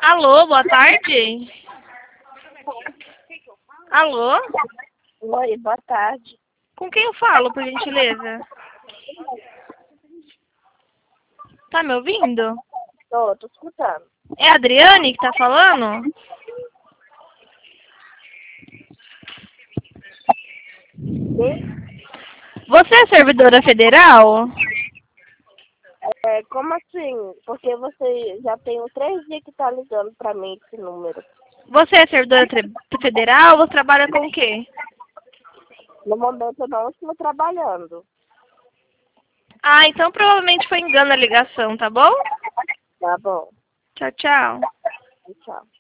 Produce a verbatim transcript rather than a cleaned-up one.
Alô, boa tarde. Alô? Oi, boa tarde. Com quem eu falo, por gentileza? Tá me ouvindo? Tô, tô escutando. É a Adriane que tá falando? Sim? Você é servidora federal? É, como assim? Porque você já tem uns três dias que tá ligando pra mim esse número. Você é servidora tre- federal? Você trabalha com o quê? No momento eu não estou trabalhando. Ah, então provavelmente foi engano a ligação, tá bom? Tá bom. Tchau, tchau. Tchau.